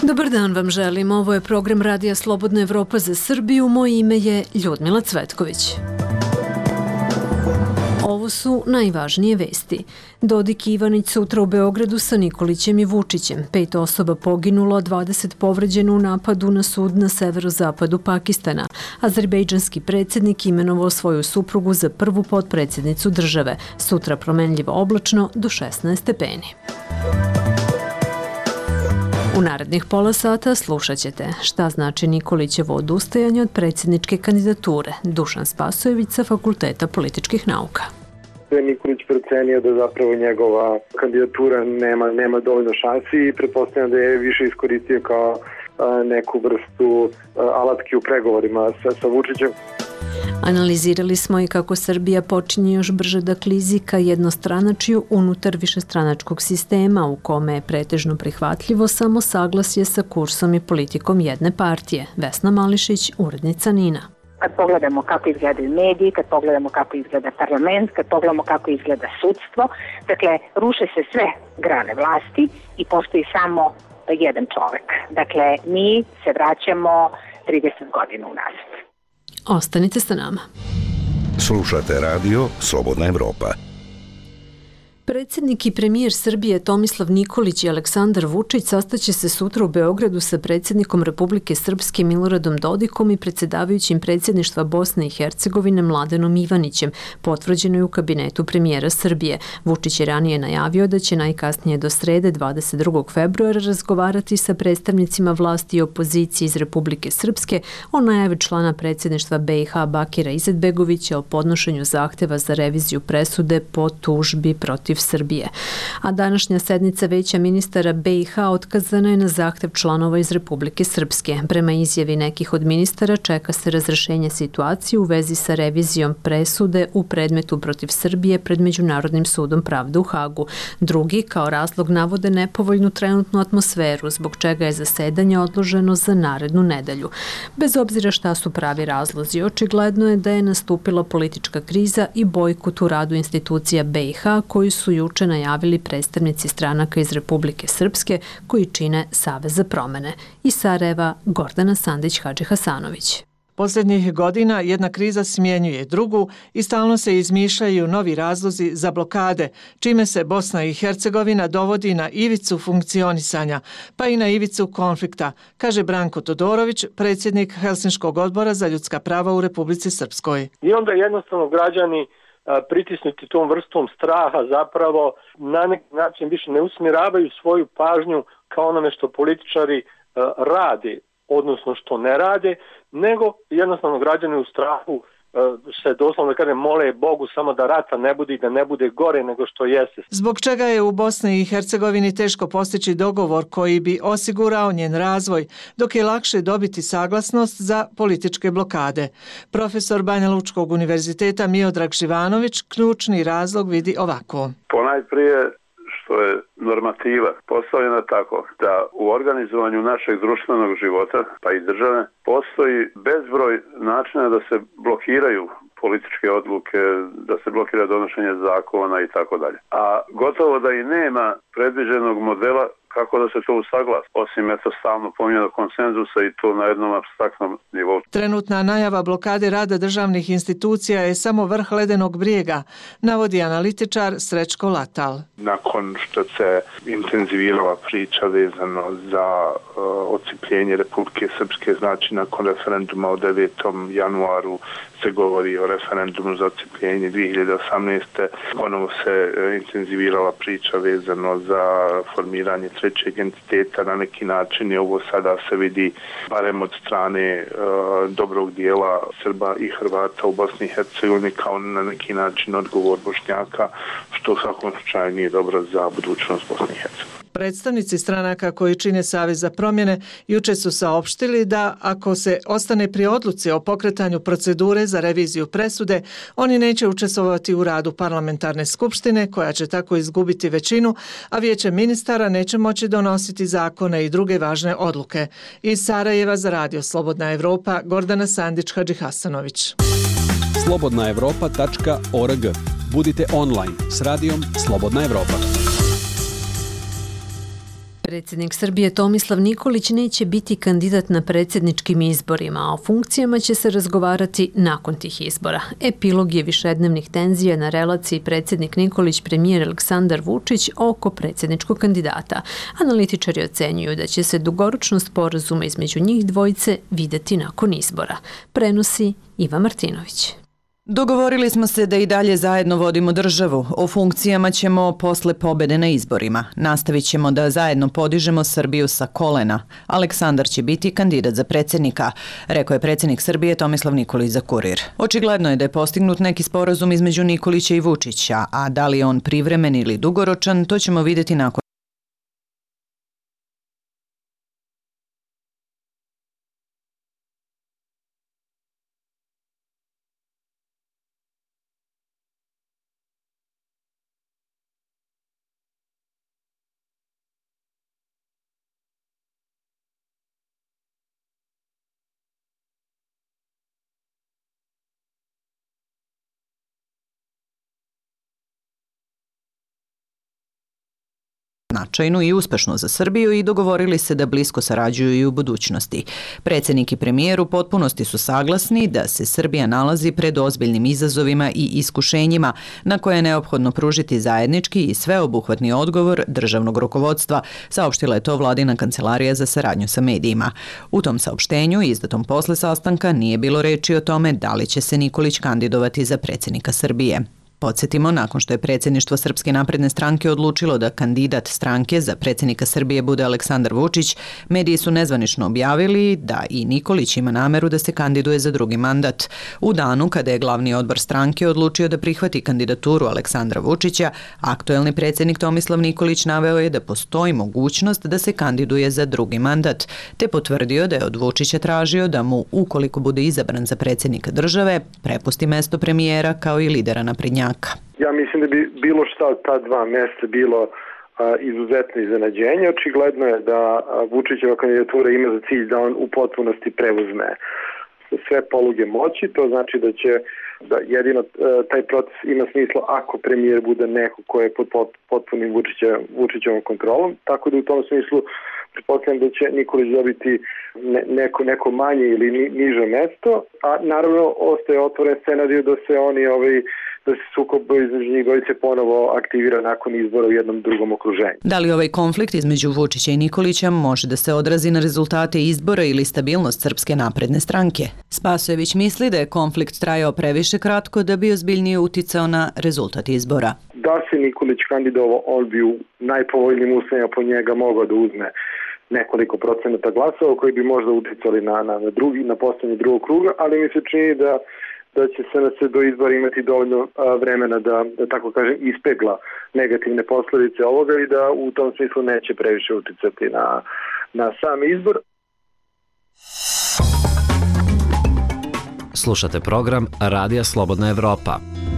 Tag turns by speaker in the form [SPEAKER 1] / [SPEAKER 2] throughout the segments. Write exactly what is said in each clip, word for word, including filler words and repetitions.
[SPEAKER 1] Dobar dan vam želim. Ovo je program Radija Slobodna Evropa za Srbiju. Moje ime je Ljudmila Cvetković. Ovo su najvažnije vesti. Dodik i Ivanić sutra u Beogradu sa Nikolićem i Vučićem. Pet osoba poginulo, a dvadeset povređeno u napadu na sud na severozapadu Pakistana. Azerbejdžanski predsjednik imenovao svoju suprugu za prvu potpredsjednicu države. Sutra promenljivo oblačno do šesnaest stepeni. U narednih pola sata slušat ćete šta znači Nikolićevo odustajanje od predsjedničke kandidature. Dušan Spasojević sa Fakulteta političkih nauka.
[SPEAKER 2] Nikolić procenio da zapravo njegova kandidatura nema, nema dovoljno šansi i pretpostavljam da je više iskoristio kao a, neku vrstu a, alatki u pregovorima sa, sa Vučićem.
[SPEAKER 1] Analizirali smo i kako Srbija počinje još brže da klizi ka jednostranačju unutar višestranačkog sistema u kome je pretežno prihvatljivo samo saglasje sa kursom i politikom jedne partije. Vesna Mališić, urednica Nina.
[SPEAKER 3] Kad pogledamo kako izgledaju mediji, kad pogledamo kako izgleda parlament, kad pogledamo kako izgleda sudstvo, dakle, ruše se sve grane vlasti i postoji samo jedan čovek. Dakle, mi se vraćamo trideset godina unazad.
[SPEAKER 1] Ostanite sa nama.
[SPEAKER 4] Slušate radio Slobodna Evropa.
[SPEAKER 1] Predsjednik i premijer Srbije Tomislav Nikolić i Aleksandar Vučić sastaće se sutra u Beogradu sa predsjednikom Republike Srpske Miloradom Dodikom i predsjedavajućim predsjedništva Bosne i Hercegovine Mladenom Ivanićem, potvrđeno je u kabinetu premijera Srbije. Vučić je ranije najavio da će najkasnije do srede dvadeset drugog februara razgovarati sa predstavnicima vlasti i opozicije iz Republike Srpske o najavi člana predsjedništva B i H Bakira Izetbegovića o podnošenju zahteva za reviziju presude po tužbi protiv Srbije. A današnja sednica Veća ministara B i H otkazana je na zahtev članova iz Republike Srpske. Prema izjavi nekih od ministara čeka se razrešenje situacije u vezi sa revizijom presude u predmetu protiv Srbije pred Međunarodnim sudom pravde u Hagu. Drugi kao razlog navode nepovoljnu trenutnu atmosferu, zbog čega je zasedanje odloženo za narednu nedelju. Bez obzira šta su pravi razlozi, očigledno je da je nastupila politička kriza i bojkot u radu institucija B i H koji su juče najavili predstavnici stranaka iz Republike Srpske koji čine Savez za promene. Iz Sarajeva Gordana Sandić-Hadžihasanović.
[SPEAKER 5] Posljednjih godina jedna kriza smjenjuje drugu i stalno se izmišljaju novi razlozi za blokade, čime se Bosna i Hercegovina dovodi na ivicu funkcionisanja, pa i na ivicu konflikta, kaže Branko Todorović, predsjednik Helsinškog odbora za ljudska prava u Republici Srpskoj.
[SPEAKER 6] I onda jednostavno građani pritisnuti tom vrstom straha zapravo na neki način više ne usmjeravaju svoju pažnju kao onome što političari rade, odnosno što ne rade, nego jednostavno građani u strahu se doslovno kaže mole Bogu samo da rata ne bude i da ne bude gore nego što jeste.
[SPEAKER 5] Zbog čega je u Bosni i Hercegovini teško postići dogovor koji bi osigurao njen razvoj, dok je lakše dobiti saglasnost za političke blokade. Profesor Banja Lučkog univerziteta Miodrag Živanović ključni razlog vidi ovako.
[SPEAKER 7] Ponajprije što je normativa postavljena tako da u organizovanju našeg društvenog života pa i države postoji bezbroj načina da se blokiraju političke odluke, da se blokira donošenje zakona i tako dalje. A gotovo da i nema predviđenog modela kako da se to usaglasi, osim eto stalno pominjanog konsenzusa i to na jednom apstraktnom nivou.
[SPEAKER 5] Trenutna najava blokade rada državnih institucija je samo vrh ledenog brijega, navodi analitičar Srećko Latal.
[SPEAKER 8] Nakon što se intenzivirala priča vezano za uh, ocipljenje Republike Srpske, znači nakon referenduma od devetom januaru se govori o referendumu za ocipljenje dvije hiljade osamnaeste. Ponovo se intenzivirala priča vezano za formiranje trećeg entiteta. Na neki način je ovo sada se vidi barem od strane uh, dobrog dijela Srba i Hrvata u Bosni i Hercegovini kao na neki način odgovor Bošnjaka, što u svakom slučaju nije dobro za budućnost Bosne i Hercegovine.
[SPEAKER 5] Predstavnici stranaka koji čine Savez za promjene juče su saopštili da ako se ostane pri odluci o pokretanju procedure za reviziju presude, oni neće učestvovati u radu parlamentarne skupštine koja će tako izgubiti većinu, a vijeće ministara neće moći donositi zakone i druge važne odluke. Iz Sarajeva za radio Slobodna Evropa, Gordana Sandić-Hadžihasanović.
[SPEAKER 9] slobodna evropa tačka org. Budite online s radijom Slobodna Evropa.
[SPEAKER 1] Predsjednik Srbije Tomislav Nikolić neće biti kandidat na predsjedničkim izborima, a o funkcijama će se razgovarati nakon tih izbora. Epilog je višednevnih tenzija na relaciji predsjednik Nikolić premijer Aleksandar Vučić oko predsjedničkog kandidata. Analitičari ocenjuju da će se dugoročno sporazuma između njih dvojice videti nakon izbora. Prenosi Iva Martinović.
[SPEAKER 10] Dogovorili smo se da i dalje zajedno vodimo državu. O funkcijama ćemo posle pobede na izborima. Nastavit ćemo da zajedno podižemo Srbiju sa kolena. Aleksandar će biti kandidat za predsjednika, rekao je predsjednik Srbije Tomislav Nikolić za Kurir. Očigledno je da je postignut neki sporazum između Nikolića i Vučića, a da li je on privremen ili dugoročan, to ćemo vidjeti nakon značajnu i uspešnu za Srbiju i dogovorili se da blisko sarađuju i u budućnosti. Predsjednik i premijer u potpunosti su saglasni da se Srbija nalazi pred ozbiljnim izazovima i iskušenjima na koje je neophodno pružiti zajednički i sveobuhvatni odgovor državnog rukovodstva, saopštila je to vladina kancelarija za saradnju sa medijima. U tom saopštenju, izdatom posle sastanka, nije bilo reči o tome da li će se Nikolić kandidovati za predsjednika Srbije. Podsjetimo, nakon što je predsjedništvo Srpske napredne stranke odlučilo da kandidat stranke za predsjednika Srbije bude Aleksandar Vučić, mediji su nezvanično objavili da i Nikolić ima nameru da se kandiduje za drugi mandat. U danu kada je glavni odbor stranke odlučio da prihvati kandidaturu Aleksandra Vučića, aktuelni predsjednik Tomislav Nikolić naveo je da postoji mogućnost da se kandiduje za drugi mandat, te potvrdio da je od Vučića tražio da mu, ukoliko bude izabran za predsjednika države, prepusti mesto premijera kao i lidera naprednjaka.
[SPEAKER 2] Ja mislim da bi bilo šta od ta dva mjesta bilo a, izuzetno iznenađenje. Očigledno je da a, Vučićeva kandidatura ima za cilj da on u potpunosti preuzme sve poluge moći. To znači da će da jedino a, taj proces ima smisla ako premijer bude neko ko je pod potpunim Vučiće, Vučićevom kontrolom. Tako da u tom smislu pretpostavljam da će Nikolić dobiti ne, neko, neko manje ili ni, niže mesto, a naravno ostaje otvoren scenarij da se oni ovaj da se sukob između njih dvojice ponovo aktivira nakon izbora u jednom drugom okruženju.
[SPEAKER 10] Da li ovaj konflikt između Vučića i Nikolića može da se odrazi na rezultate izbora ili stabilnost Srpske napredne stranke? Spasojević misli da je konflikt trajao previše kratko da bi ozbiljnije uticao na rezultat izbora.
[SPEAKER 2] Da se Nikolić kandidovao, on bi u najpovoljnijim uslovima po njega mogao da uzme nekoliko procenata glasova koji bi možda uticali na, na, na drugi, na postavljanje drugog kruga, ali mi se čini da da će se na se do izbora imati dovoljno a, vremena da, da tako kažem, ispegla negativne posljedice ovoga i da u tom smislu neće previše uticati na, na sam izbor.
[SPEAKER 11] Slušate program Radija Slobodna Evropa.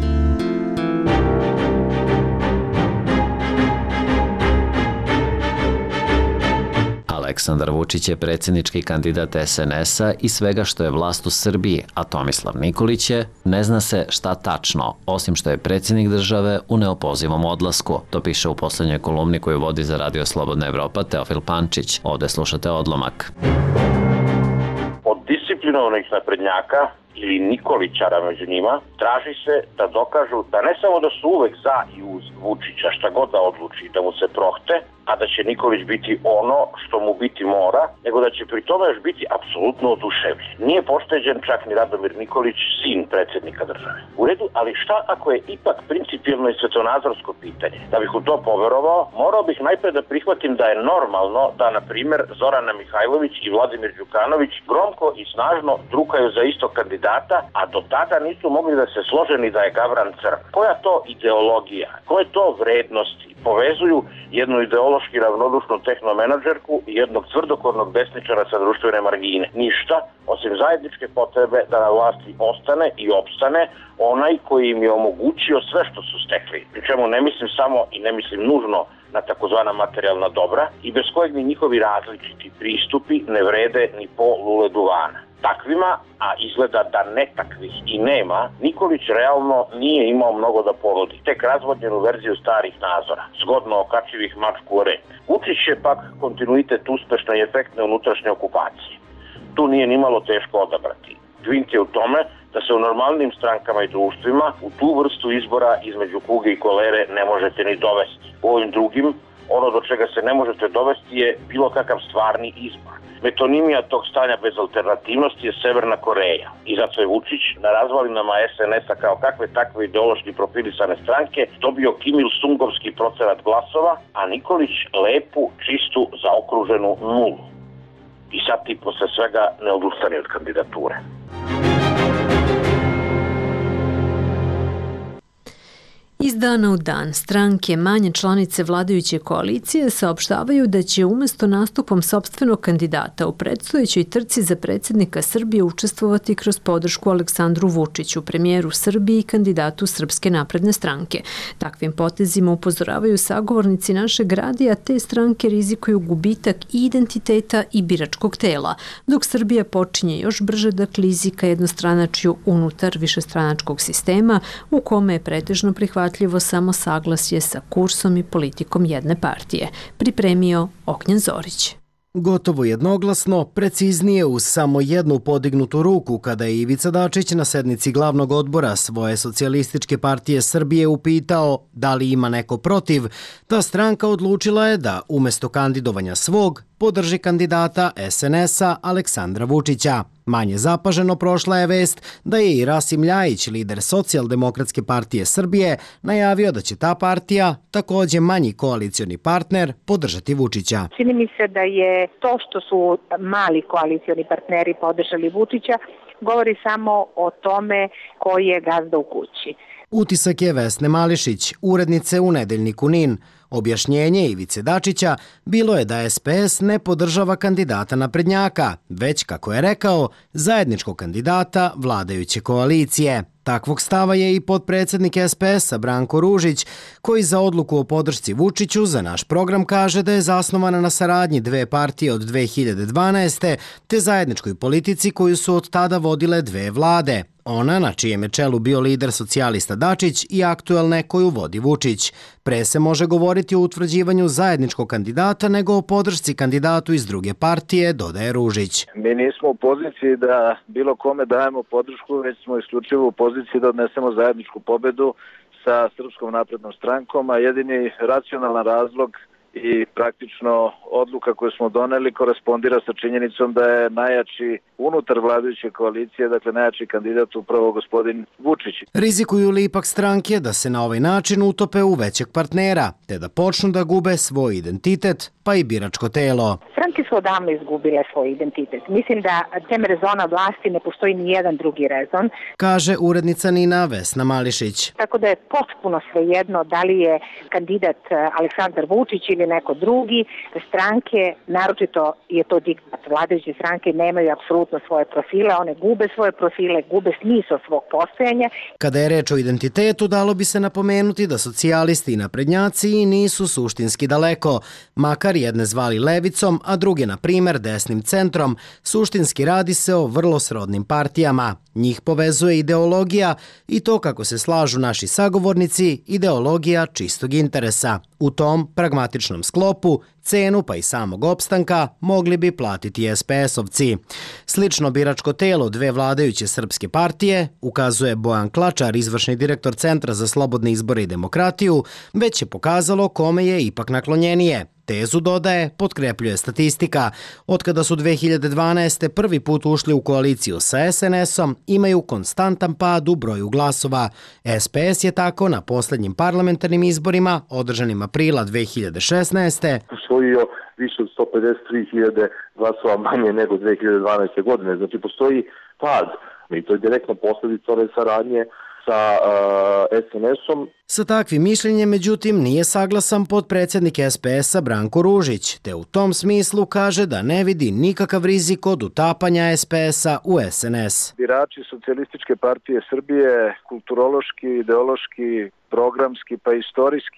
[SPEAKER 11] Aleksandar Vučić je predsjednički kandidat es en es a i svega što je vlast u Srbiji, a Tomislav Nikolić je, ne zna se šta tačno, osim što je predsjednik države u neopozivom odlasku. To piše u posljednjoj kolumni koju vodi za Radio Slobodna Evropa Teofil Pančić. Ovdje slušate odlomak.
[SPEAKER 12] Od disciplinovanih naprednjaka ili Nikolićara među njima, traži se da dokažu da ne samo da su uvek za i uz Vučića, šta god da odluči, da mu se prohte, a da će Nikolić biti ono što mu biti mora, nego da će pri tome još biti apsolutno oduševljen. Nije pošteđen čak ni Radomir Nikolić, sin predsjednika države. U redu, ali šta ako je ipak principijelno i svetonazorsko pitanje? Da bih u to poverovao, morao bih najpre da prihvatim da je normalno da, na primjer, Zorana Mihajlović i Vladimir Đukanović gromko i snažno drukaju za istog kandidata, a do tada nisu mogli da se slože ni da je Gavran Crn. Koja to ideologija, koje to vrednosti povezuju jednu ideološki ravnodušnu tehnomenadžerku i jednog tvrdokornog desničara sa društvene margine? Ništa, osim zajedničke potrebe da na vlasti ostane i opstane onaj koji im je omogućio sve što su stekli. Pri čemu ne mislim samo i ne mislim nužno na takozvana materijalna dobra i bez kojeg ni njihovi različiti pristupi ne vrede ni po lule duvana. takvima, a izgleda da ne takvih i nema, Nikolić realno nije imao mnogo da ponudi. Tek razvodnjenu verziju starih nazora, zgodno okačivih mačku o rep. Vučić je pak kontinuitet uspešne i efektne unutrašnje okupacije. Tu nije nimalo teško odabrati. Dvink je u tome da se u normalnim strankama i društvima u tu vrstu izbora između kuge i kolere ne možete ni dovesti. U ovim drugim, ono do čega se ne možete dovesti je bilo kakav stvarni izbor. Metonimija tog stanja bez alternativnosti je Severna Koreja. I zato je Vučić na razvalinama es en es-a kao kakve takve ideološki profilisane stranke dobio Kim Il-sungovski procenat glasova, a Nikolić lepu, čistu, zaokruženu nulu. I sad ti posle svega ne odustane od kandidature.
[SPEAKER 1] Iz dana u dan stranke manje članice vladajuće koalicije saopštavaju da će umjesto nastupom sopstvenog kandidata u predstojećoj trci za predsjednika Srbije učestvovati kroz podršku Aleksandru Vučiću, premijeru Srbije i kandidatu Srpske napredne stranke. Takvim potezima upozoravaju sagovornici našeg radija, te stranke rizikuju gubitak i identiteta i biračkog tela, dok Srbija počinje još brže da klizi ka jednostranačju unutar višestranačkog sistema u kome je pretežno prihvatljivo samo saglasje sa kursom i politikom jedne partije, pripremio Ognjen Zorić.
[SPEAKER 13] Gotovo jednoglasno, preciznije uz samo jednu podignutu ruku kada je Ivica Dačić na sednici glavnog odbora svoje socijalističke partije Srbije upitao da li ima neko protiv, ta stranka odlučila je da umjesto kandidovanja svog podrži kandidata es en es-a Aleksandra Vučića. Manje zapaženo prošla je vest da je i Rasim Ljajić, lider Socijaldemokratske partije Srbije, najavio da će ta partija, također manji koalicioni partner, podržati Vučića.
[SPEAKER 3] Čini mi se da je to što su mali koalicioni partneri podržali Vučića, govori samo o tome koji je gazda u kući.
[SPEAKER 13] Utisak je Vesne Mališić, urednice u Nedeljniku NIN. Objašnjenje Ivice Dačića bilo je da es pe es ne podržava kandidata naprednjaka, već, kako je rekao, zajedničkog kandidata vladajuće koalicije. Takvog stava je i potpredsjednik es pe es-a Branko Ružić, koji za odluku o podršci Vučiću za naš program kaže da je zasnovana na saradnji dve partije od dve hiljade dvanaeste. te zajedničkoj politici koju su od tada vodile dve vlade. Ona, na čijem je čelu bio lider socijalista Dačić, i aktuelne koju vodi Vučić. Pre se može govoriti o utvrđivanju zajedničkog kandidata nego o podršci kandidatu iz druge partije, dodaje Ružić.
[SPEAKER 14] Mi nismo u poziciji da bilo kome dajemo podršku, već smo isključivo u poziciji da odnesemo zajedničku pobedu sa Srpskom naprednom strankom, a jedini racionalan razlog i praktično odluka koju smo doneli korespondira sa činjenicom da je najjači unutar vladajuće koalicije, dakle najjači kandidat upravo gospodin Vučić.
[SPEAKER 13] Rizikuju li ipak stranke da se na ovaj način utope u većeg partnera, te da počnu da gube svoj identitet, pa i biračko telo?
[SPEAKER 3] Stranke su odavno izgubile svoj identitet. Mislim da tem rezona vlasti ne postoji ni jedan drugi rezon,
[SPEAKER 13] kaže urednica NIN-a Vesna Mališić.
[SPEAKER 3] Tako da je potpuno svejedno da li je kandidat Aleksandar Vučić ili neko drugi. Stranke, naročito je to diktat, vladajuće stranke nemaju apsolutno svoje profile, one gube svoje profile, gube smisao svog postojanja.
[SPEAKER 13] Kada je reč o identitetu, dalo bi se napomenuti da socijalisti i naprednjaci nisu suštinski daleko, makar jedne zvali levicom, a druge, na primer, desnim centrom. Suštinski radi se o vrlo srodnim partijama. Njih povezuje ideologija i to, kako se slažu naši sagovornici, ideologija čistog interesa. U tom pragmatičnom sklopu cenu pa i samog opstanka mogli bi platiti es pe es-ovci. Slično biračko telo dve vladajuće srpske partije, ukazuje Bojan Klačar, izvršni direktor Centra za slobodne izbore i demokratiju, već je pokazalo kome je ipak naklonjenije. Tezu, dodaje, potkrepljuje statistika. Otkada su dve hiljade dvanaeste. prvi put ušli u koaliciju sa es en es-om, imaju konstantan pad u broju glasova. es pe es je tako na posljednjim parlamentarnim izborima, održanim aprila dve hiljade šesnaeste.
[SPEAKER 15] usvojio više od sto pedeset tri hiljade glasova manje nego dve hiljade dvanaeste. godine. Znači, postoji pad. I to je direktna posljedica ove saradnje sa uh, es en es-om.
[SPEAKER 13] Sa takvim mišljenjem, međutim, nije saglasan potpredsjednik es pe es-a Branko Ružić, te u tom smislu kaže da ne vidi nikakav rizik od utapanja es pe es-a u es en es.
[SPEAKER 14] Birači Socijalističke partije Srbije kulturološki, ideološki, programski pa istorijski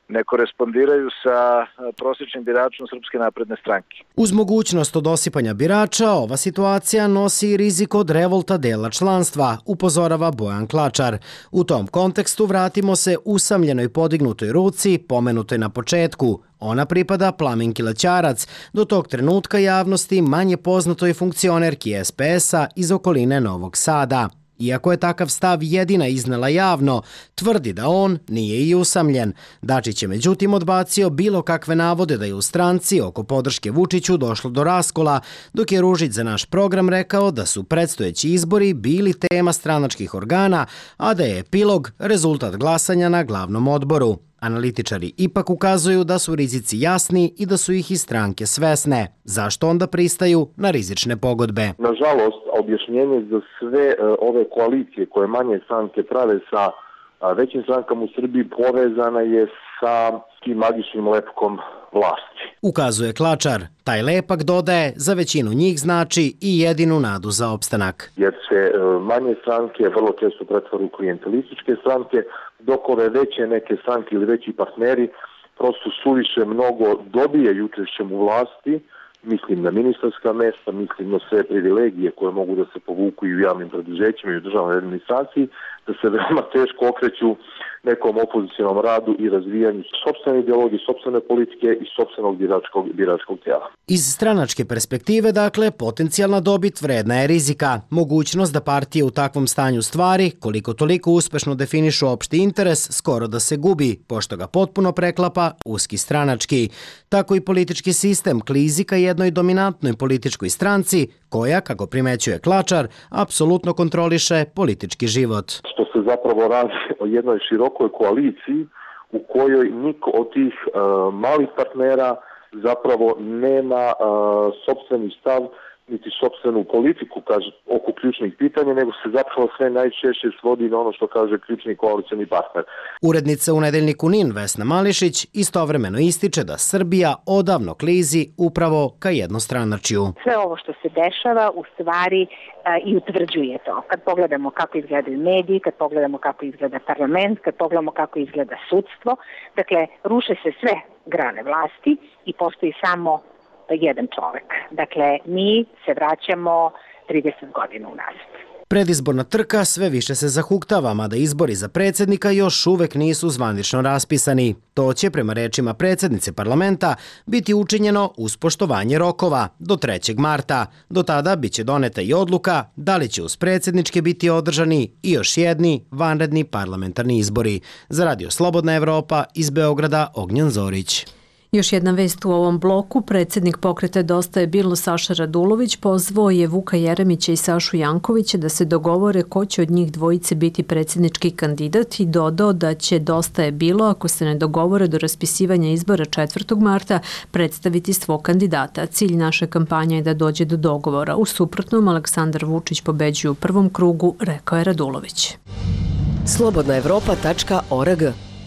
[SPEAKER 14] ne korespondiraju sa prosječnim biračom Srpske napredne stranke.
[SPEAKER 13] Uz mogućnost odosipanja birača, ova situacija nosi i rizik od revolta dela članstva, upozorava Bojan Klačar. U tom kontekstu vratimo se usamljenoj podignutoj ruci, pomenutoj na početku. Ona pripada Plaminki Lećarac, do tog trenutka javnosti manje poznatoj funkcionerki es pe es-a iz okoline Novog Sada. Iako je takav stav jedina iznela javno, tvrdi da on nije i usamljen. Dačić je međutim odbacio bilo kakve navode da je u stranci oko podrške Vučiću došlo do raskola, dok je Ružić za naš program rekao da su predstojeći izbori bili tema stranačkih organa, a da je epilog rezultat glasanja na glavnom odboru. Analitičari ipak ukazuju da su rizici jasni i da su ih i stranke svesne. Zašto onda pristaju na rizične pogodbe?
[SPEAKER 15] Nažalost, objašnjenje za sve ove koalicije koje manje stranke prave sa većim strankama u Srbiji povezana je sa tim magičnim lepkom vlasti.
[SPEAKER 13] Ukazuje Klačar. Taj lepak, dodaje, za većinu njih znači i jedinu nadu za opstanak.
[SPEAKER 15] Jer se manje stranke vrlo često pretvore u klijentelističke stranke, dok ove veće neke stranke ili veći partneri prosto suviše mnogo dobijaju učešćem u vlasti, mislim na ministarska mesta, mislim na sve privilegije koje mogu da se povuku i u javnim preduzećima i u državnoj administraciji, da se veoma teško okreću nekom opozicionalnom radu i razvijanju sopstvene ideologije, sopstvene politike i sopstvenog biračkog, biračkog tijela.
[SPEAKER 13] Iz stranačke perspektive, dakle, potencijalna dobit vredna je rizika. Mogućnost da partije u takvom stanju stvari, koliko toliko uspešno definišu opšti interes, skoro da se gubi, pošto ga potpuno preklapa uski stranački. Tako i politički sistem klizi ka jednoj dominantnoj političkoj stranci, koja, kako primećuje Klačar, apsolutno kontroliše politički život.
[SPEAKER 15] Što se zapravo radi o jednoj širokoj koaliciji u kojoj niko od tih uh, malih partnera zapravo nema uh, sopstveni stav niti sopstvenu politiku kaže, oko ključnih pitanja, nego se zapravo sve najčešće svodi na ono što kaže ključni koalicijni partner.
[SPEAKER 13] Urednica u nedeljniku N I N Vesna Mališić istovremeno ističe da Srbija odavno klizi upravo ka jednostranačju.
[SPEAKER 3] Sve ovo što se dešava u stvari a, i utvrđuje to. Kad pogledamo kako izgledaju mediji, kad pogledamo kako izgleda parlament, kad pogledamo kako izgleda sudstvo, dakle, ruše se sve grane vlasti i postoji samo jedan čovek. Dakle, mi se vraćamo trideset godina unazad.
[SPEAKER 13] Predizborna trka sve više se zahuktava, mada izbori za predsjednika još uvek nisu zvanično raspisani. To će, prema rečima predsjednice parlamenta, biti učinjeno uz poštovanje rokova do trećeg marta. Do tada biće doneta i odluka da li će uz predsjedničke biti održani i još jedni vanredni parlamentarni izbori. Za Radio Slobodna Evropa iz Beograda, Ognjan Zorić.
[SPEAKER 1] Još jedna vest u ovom bloku. Predsjednik pokreta Dosta je bilo Saša Radulović pozvao je Vuka Jeremića i Sašu Jankovića da se dogovore ko će od njih dvojice biti predsjednički kandidat i dodao da će Dosta je bilo, ako se ne dogovore do raspisivanja izbora četvrtog marta, predstaviti svog kandidata. Cilj naše kampanje je da dođe do dogovora. U suprotnom, Aleksandar Vučić pobeđuje u prvom krugu, rekao je Radulović.
[SPEAKER 16] slobodna evropa tačka org.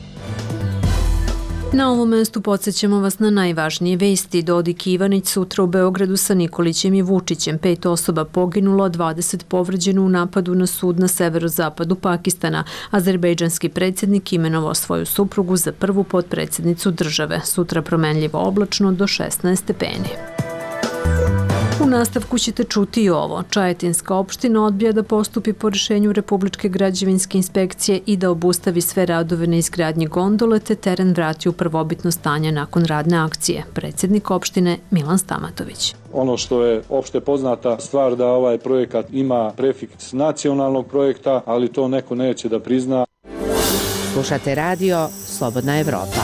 [SPEAKER 1] Na ovom mestu podsjećamo vas na najvažnije vesti. Dodik i Ivanić sutra u Beogradu sa Nikolićem i Vučićem. Pet osoba poginulo, a dvadeset povređeno u napadu na sud na severozapadu Pakistana. Azerbejdžanski predsjednik imenovao svoju suprugu za prvu potpredsjednicu države. Sutra promenljivo oblačno do šesnaest stepeni. U nastavku ćete čuti i ovo. Čajetinska opština odbija da postupi po rješenju Republičke građevinske inspekcije i da obustavi sve radove na izgradnji gondole te teren vrati u prvobitno stanje nakon radne akcije. Predsjednik opštine Milan Stamatović.
[SPEAKER 17] Ono što je opšte poznata stvar da ovaj projekat ima prefiks nacionalnog projekta, ali to neko neće da prizna.
[SPEAKER 16] Slušate radio Slobodna Evropa.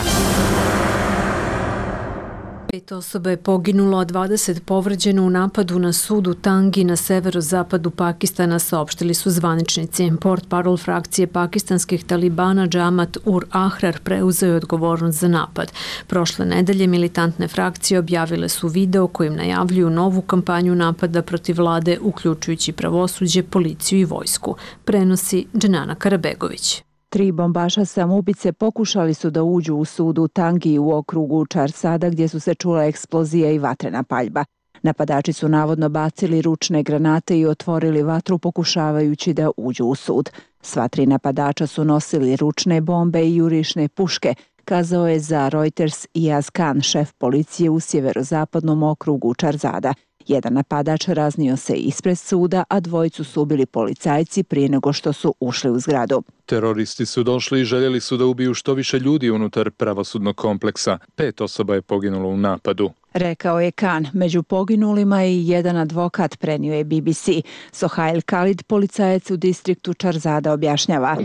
[SPEAKER 1] Pet osoba je poginulo, a dvadeset povređeno u napadu na sud u Tangi na severozapadu Pakistana, saopštili su zvaničnici. Portparol frakcije pakistanskih talibana Džamat ur Ahrar preuzeo je odgovornost za napad. Prošle nedelje militantne frakcije objavile su video kojim najavljuju novu kampanju napada protiv vlade, uključujući pravosuđe, policiju i vojsku. Prenosi Dženana Karabegović.
[SPEAKER 18] Tri bombaša samoubice pokušali su da uđu u sud u Tangi u okrugu Čarsada gdje su se čula eksplozija i vatrena paljba. Napadači su navodno bacili ručne granate i otvorili vatru pokušavajući da uđu u sud. Sva tri napadača su nosili ručne bombe i jurišne puške kazao je za Reuters Iyaz Khan, šef policije u sjeverozapadnom okrugu Čarzada. Jedan napadač raznio se ispred suda, a dvojicu su ubili policajci prije nego što su ušli u zgradu.
[SPEAKER 19] Teroristi su došli i željeli su da ubiju što više ljudi unutar pravosudnog kompleksa. Pet osoba je poginulo u napadu.
[SPEAKER 18] Rekao je Khan. Među poginulima je i jedan advokat, prenio je B B C. Sohail Khalid, policajac u distriktu Čarzada, objašnjava.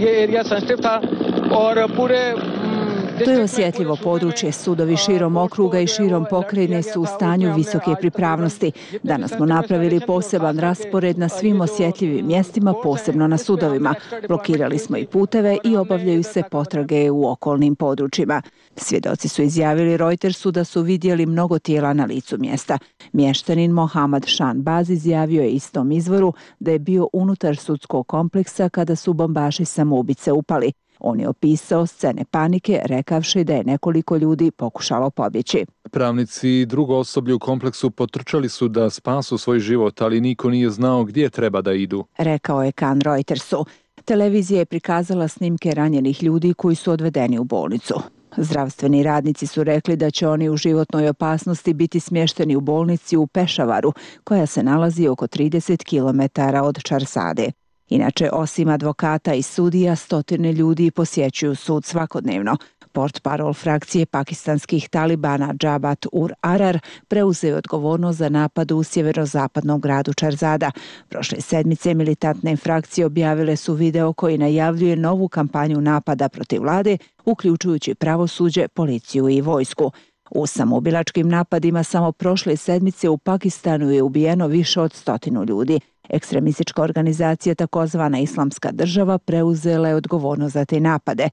[SPEAKER 18] To je osjetljivo područje. Sudovi širom okruga i širom pokrajine su u stanju visoke pripravnosti. Danas smo napravili poseban raspored na svim osjetljivim mjestima, posebno na sudovima. Blokirali smo i puteve i obavljaju se potrage u okolnim područjima. Svjedoci su izjavili Reutersu da su vidjeli mnogo tijela na licu mjesta. Mještanin Mohammad Shanbaz izjavio je istom izvoru da je bio unutar sudskog kompleksa kada su bombaši samoubice upali. On je opisao scene panike, rekavši da je nekoliko ljudi pokušalo pobjeći.
[SPEAKER 19] Pravnici i drugo osoblje u kompleksu potrčali su da spasu svoj život, ali niko nije znao gdje treba da idu.
[SPEAKER 18] Rekao je Khan Reutersu. Televizija je prikazala snimke ranjenih ljudi koji su odvedeni u bolnicu. Zdravstveni radnici su rekli da će oni u životnoj opasnosti biti smješteni u bolnici u Pešavaru, koja se nalazi oko trideset kilometara od Čarsade. Inače, osim advokata i sudija, stotine ljudi posjećuju sud svakodnevno. Portparol frakcije pakistanskih talibana Jabhat ur Arar preuzeo je odgovornost za napad u sjeverozapadnom gradu Čarzada. Prošle sedmice militantne frakcije objavile su video koji najavljuje novu kampanju napada protiv vlade, uključujući pravosuđe, policiju i vojsku. U samoubilačkim napadima samo prošle sedmice u Pakistanu je ubijeno više od stotinu ljudi. Ekstremistička organizacija takozvana Islamska država preuzela je odgovornost za te napade.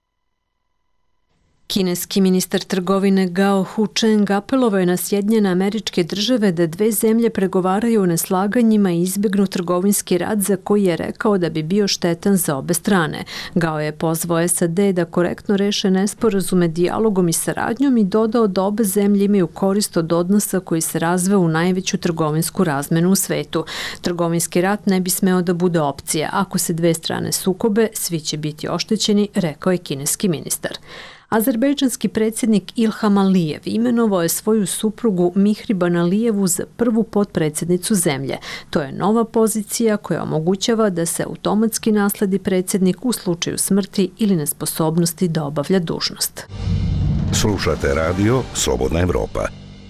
[SPEAKER 1] Kineski ministar trgovine Gao Hucheng apelovao je na Sjedinjene Američke Države da dve zemlje pregovaraju o neslaganjima i izbjegnu trgovinski rat za koji je rekao da bi bio štetan za obe strane. Gao je pozvao S A D da korektno reše nesporazume dijalogom i saradnjom i dodao da obe zemlje imaju korist od odnosa koji se razveo u najveću trgovinsku razmenu u svetu. Trgovinski rat ne bi smeo da bude opcija. Ako se dve strane sukobe, svi će biti oštećeni, rekao je kineski ministar. Azerbejdžanski predsjednik Ilham Alijev imenovao je svoju suprugu Mihriban Alijevu za prvu potpredsjednicu zemlje. To je nova pozicija koja omogućava da se automatski nasledi predsjednik u slučaju smrti ili nesposobnosti da obavlja dužnost.
[SPEAKER 4] Slušate radio Slobodna Evropa.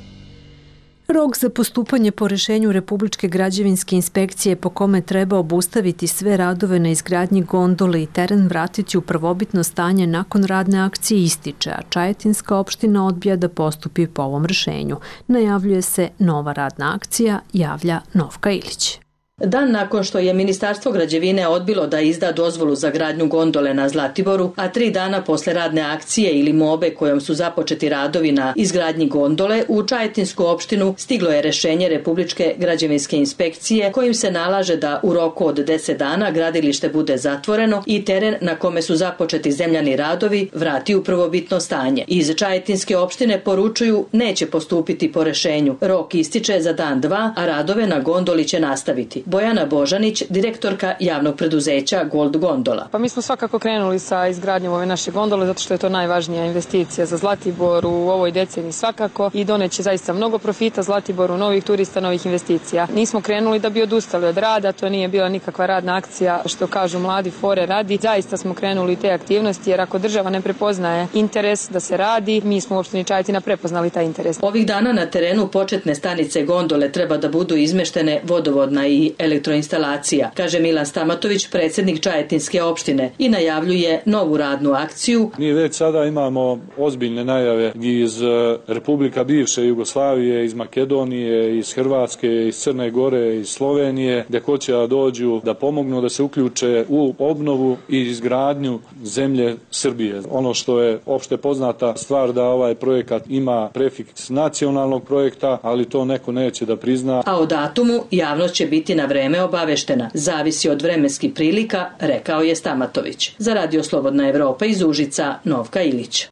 [SPEAKER 1] Rok za postupanje po rješenju Republičke građevinske inspekcije po kome treba obustaviti sve radove na izgradnji gondole i teren vratiti u prvobitno stanje nakon radne akcije ističe, a Čajetinska opština odbija da postupi po ovom rješenju. Najavljuje se nova radna akcija, javlja Novka Ilić.
[SPEAKER 20] Dan nakon što je Ministarstvo građevine odbilo da izda dozvolu za gradnju gondole na Zlatiboru, a tri dana posle radne akcije ili mobe kojom su započeti radovi na izgradnji gondole, u Čajetinsku opštinu stiglo je rešenje Republičke građevinske inspekcije kojim se nalaže da u roku od deset dana gradilište bude zatvoreno i teren na kome su započeti zemljani radovi vrati u prvobitno stanje. Iz Čajetinske opštine poručuju neće postupiti po rešenju. Rok ističe za dan dva, a radove na gondoli će nastaviti. Bojana Božanić, direktorka javnog preduzeća Gold Gondola.
[SPEAKER 21] Pa mi smo svakako krenuli sa izgradnjom ove naše gondole zato što je to najvažnija investicija za Zlatibor u ovoj deceniji svakako i doneće zaista mnogo profita Zlatiboru, novih turista, novih investicija. Nismo krenuli da bi odustali od rada, to nije bila nikakva radna akcija što kažu mladi fore radi. Zaista smo krenuli te aktivnosti jer ako država ne prepoznaje interes da se radi, mi smo u opštini Čajetina prepoznali taj interes.
[SPEAKER 20] Ovih dana na terenu početne stanice gondole treba da budu izmeštene vodovodna i elektroinstalacija, kaže Milan Stamatović, predsjednik Čajetinske opštine, i najavljuje novu radnu akciju.
[SPEAKER 17] Mi već sada imamo ozbiljne najave iz Republika bivše Jugoslavije, iz Makedonije, iz Hrvatske, iz Crne Gore, iz Slovenije, gdje hoće da dođu da pomognu da se uključe u obnovu i izgradnju zemlje Srbije. Ono što je opšte poznata stvar da ovaj projekat ima prefiks nacionalnog projekta, ali to neko neće da prizna.
[SPEAKER 20] A o datumu javnost će biti na vreme obaveštena. Zavisi od vremenskih prilika, rekao je Stamatović. Za Radio Slobodna Evropa iz Užica, Novka Ilić.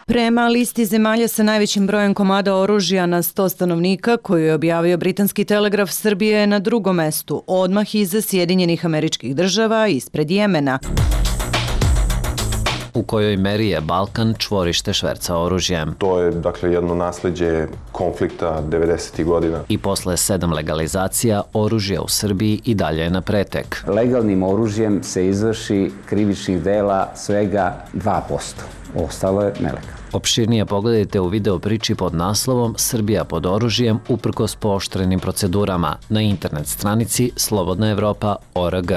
[SPEAKER 10] Prema listi zemalja sa najvećim brojem komada oružja na sto stanovnika koju je objavio britanski telegraf, Srbija je na drugom mestu, odmah iza Sjedinjenih Američkih Država, ispred Jemena.
[SPEAKER 11] U kojoj meri je Balkan čvorište šverca oružjem.
[SPEAKER 6] To je, dakle, jedno nasleđe konflikta devedesetih godina.
[SPEAKER 11] I posle sedam legalizacija, oružje u Srbiji i dalje je na pretek.
[SPEAKER 22] Legalnim oružjem se izvrši krivičnih dela svega dva posto. Ostalo je nelegalno.
[SPEAKER 11] Opširnije pogledajte u video priči pod naslovom Srbija pod oružjem uprkos pooštrenim procedurama na internet stranici slobodna evropa tačka org.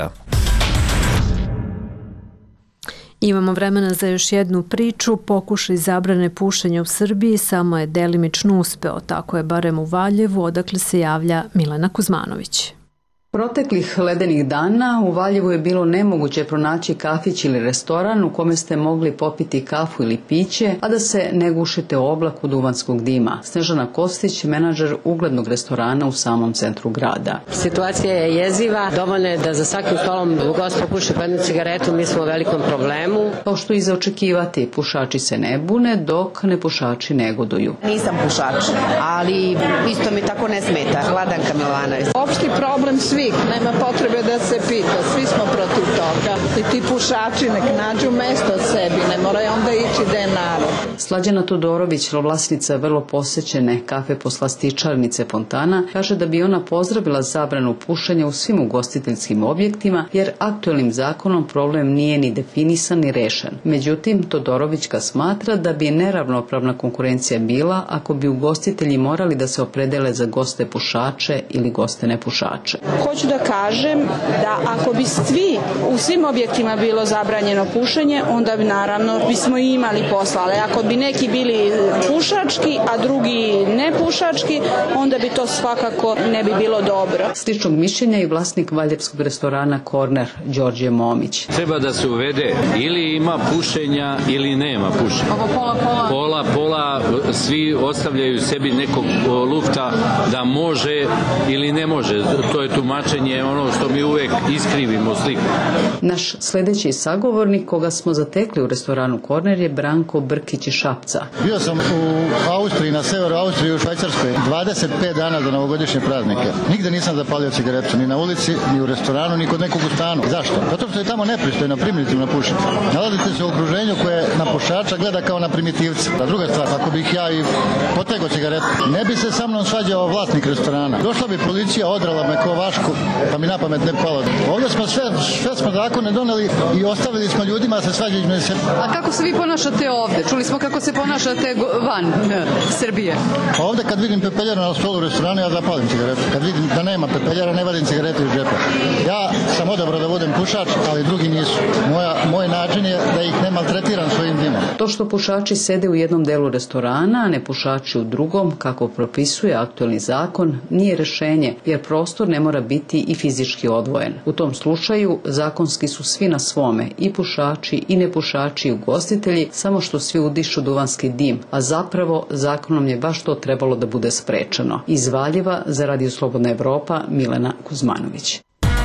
[SPEAKER 1] Imamo vremena za još jednu priču. Pokušaj zabrane pušenja u Srbiji samo je delimično uspeo. Tako je barem u Valjevu, odakle se javlja Milena Kuzmanović.
[SPEAKER 23] Proteklih ledenih dana u Valjevu je bilo nemoguće pronaći kafić ili restoran u kome ste mogli popiti kafu ili piće, a da se ne gušite u oblaku duvanskog dima. Snežana Kostić, menadžer uglednog restorana u samom centru grada.
[SPEAKER 24] Situacija je jeziva. Dovoljno je da za svakim stolom gost popuši po jednu cigaretu, mi smo u velikom problemu.
[SPEAKER 23] Kao što i za očekivati, pušači se ne bune, dok nepušači negoduju.
[SPEAKER 25] Nisam pušač, ali isto mi tako ne smeta. Vladanka Milanović.
[SPEAKER 26] Opšti problem svi. Nema potrebe da se pita, svi smo protiv toga. I ti pušači nek nađu mesto sebi, ne moraju onda ići gde je narod.
[SPEAKER 23] Slađana Todorović, vlasnica vrlo posećene kafe poslastičarnice Fontana, kaže da bi ona pozdravila zabranu pušenja u svim ugostiteljskim objektima, jer aktuelnim zakonom problem nije ni definisan ni rešen. Međutim, Todorovićka smatra da bi neravnopravna konkurencija bila ako bi ugostitelji morali da se opredele za goste pušače ili goste nepušače.
[SPEAKER 26] Hoću da kažem da ako bi svi u svim objektima bilo zabranjeno pušenje, onda bi naravno bismo i imali posla, ali ako bi neki bili pušački, a drugi nepušački, onda bi to svakako ne bi bilo dobro.
[SPEAKER 23] Sličnog mišljenja i vlasnik valjevskog restorana Korner, Đorđe Momić.
[SPEAKER 27] Treba da se uvede ili ima pušenja ili nema pušenja.
[SPEAKER 23] Ovo pola, pola?
[SPEAKER 27] Pola, pola, svi ostavljaju sebi nekog lufta da može ili ne može. To je tumačenje ono što mi uvek iskrivimo sliku.
[SPEAKER 23] Naš sledeći sagovornik koga smo zatekli u restoranu Korner je Branko Brkić iz Šapca.
[SPEAKER 28] Bio sam u Austriji, na severu Austrije, u Švajcarskoj, dvadeset pet dana za novogodišnje praznike. Nigde nisam zapalio cigaretu, ni na ulici, ni u restoranu, ni kod nekog u stanu. Zašto? Zato što je tamo nepristojno, primitivno pušiti. Nalazite se u okruženju koje na pušača gleda kao na primitivca. A druga stvar, ako bih ja i potegao cigaretu, ne bi se sa mnom svađao vlasnik restorana. Došla bi policija, odrala me ko vašku, pa mi na pamet ne palo. Ovdje smo sve, sve smo zakone doneli i ostavili smo ljudima da se svađaju između sebe.
[SPEAKER 23] A kako se vi ponašate ovde? Čuli smo kako se ponašate van ne, Srbije.
[SPEAKER 28] Ovde kad vidim pepeljaru na stolu u restoranu, ja zapalim cigaretu. Kad vidim da nema pepeljara, ne vadim cigaretu iz džepa. Ja sam odabrao da budem pušač, ali drugi nisu. Moja, moj način je da ih ne maltretiram svojim dimom.
[SPEAKER 23] To što pušači sede u jednom delu restorana, a ne pušači u drugom, kako propisuje aktuelni zakon, nije rešenje, jer prostor ne mora biti i fizički odvojen. U tom slučaju zakonski su svi na svome, i pušači i nepušači i ugostitelji, samo što svi udišu duvanski dim, a zapravo zakonom je baš to trebalo da bude sprečeno. Iz Valjeva za Radio Slobodna Evropa, Milena Kuzmanović.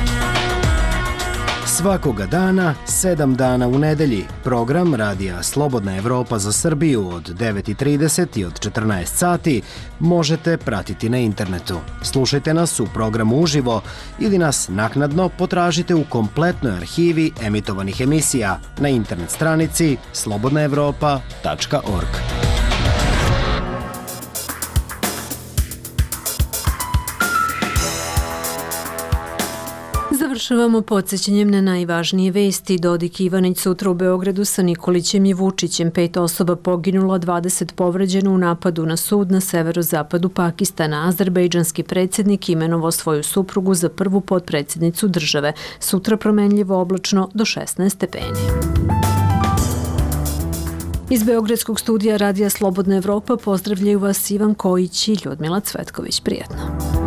[SPEAKER 13] Svakoga dana, sedam dana u nedelji, program Radija Slobodna Evropa za Srbiju od devet i trideset i od četrnaest sati možete pratiti na internetu. Slušajte nas u programu uživo ili nas naknadno potražite u kompletnoj arhivi emitovanih emisija na internet stranici slobodna evropa tačka org.
[SPEAKER 1] Završavamo podsjećanjem na najvažnije vesti. Dodik Ivanić sutra u Beogradu sa Nikolićem i Vučićem. Pet osoba poginulo, dvadeset povređeno u napadu na sud na severozapadu Pakistana. Azerbejdžanski predsjednik imenovao svoju suprugu za prvu potpredsjednicu države. Sutra promenljivo oblačno do šesnaest stepeni. Iz Beogradskog studija Radija Slobodna Evropa pozdravljaju vas Ivan Kojić i Ljudmila Cvetković. Prijetno.